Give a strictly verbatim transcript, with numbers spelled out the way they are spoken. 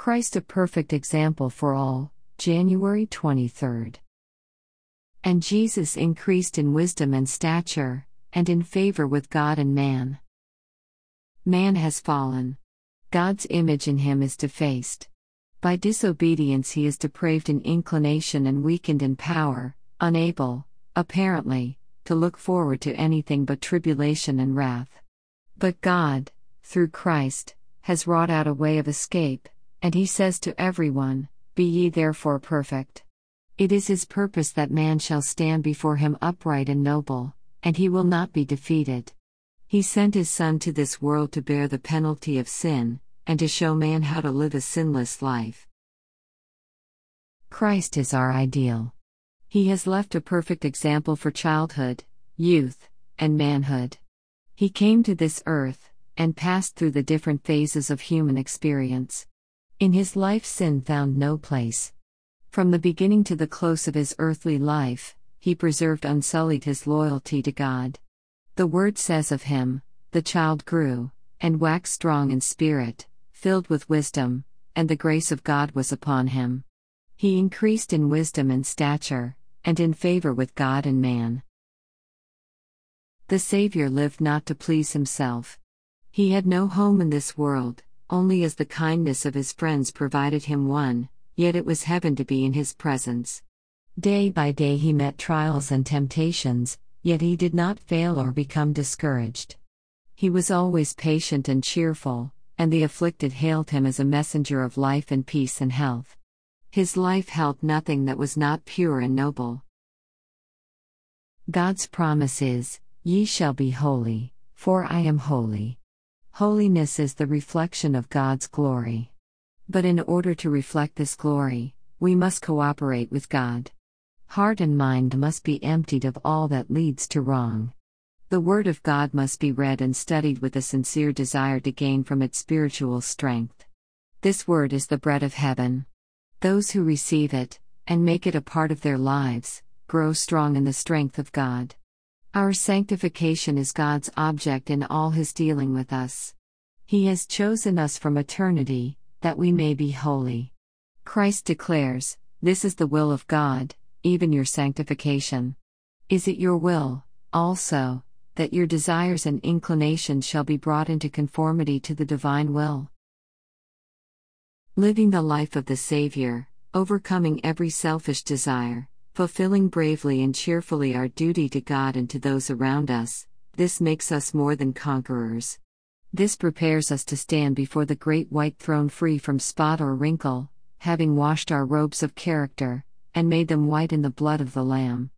Christ a perfect example for all, January twenty-third. And Jesus increased in wisdom and stature, and in favor with God and man. Man has fallen. God's image in him is defaced. By disobedience he is depraved in inclination and weakened in power, unable, apparently, to look forward to anything but tribulation and wrath. But God, through Christ, has wrought out a way of escape, and he says to everyone, "Be ye therefore perfect." It is his purpose that man shall stand before him upright and noble, and he will not be defeated. He sent his Son to this world to bear the penalty of sin, and to show man how to live a sinless life. Christ is our ideal. He has left a perfect example for childhood, youth, and manhood. He came to this earth, and passed through the different phases of human experience. In his life sin found no place. From the beginning to the close of his earthly life, he preserved unsullied his loyalty to God. The Word says of him, "The child grew, and waxed strong in spirit, filled with wisdom, and the grace of God was upon him. He increased in wisdom and stature, and in favor with God and man." The Savior lived not to please himself. He had no home in this world, only as the kindness of his friends provided him one, yet it was heaven to be in his presence. Day by day he met trials and temptations, yet he did not fail or become discouraged. He was always patient and cheerful, and the afflicted hailed him as a messenger of life and peace and health. His life held nothing that was not pure and noble. God's promise is, "Ye shall be holy, for I am holy." Holiness is the reflection of God's glory. But in order to reflect this glory, we must cooperate with God. Heart and mind must be emptied of all that leads to wrong. The Word of God must be read and studied with a sincere desire to gain from it spiritual strength. This Word is the bread of heaven. Those who receive it, and make it a part of their lives, grow strong in the strength of God. Our sanctification is God's object in all his dealing with us. He has chosen us from eternity, that we may be holy. Christ declares, "This is the will of God, even your sanctification." Is it your will, also, that your desires and inclinations shall be brought into conformity to the divine will? Living the life of the Savior, overcoming every selfish desire, fulfilling bravely and cheerfully our duty to God and to those around us, this makes us more than conquerors. This prepares us to stand before the great white throne free from spot or wrinkle, having washed our robes of character, and made them white in the blood of the Lamb.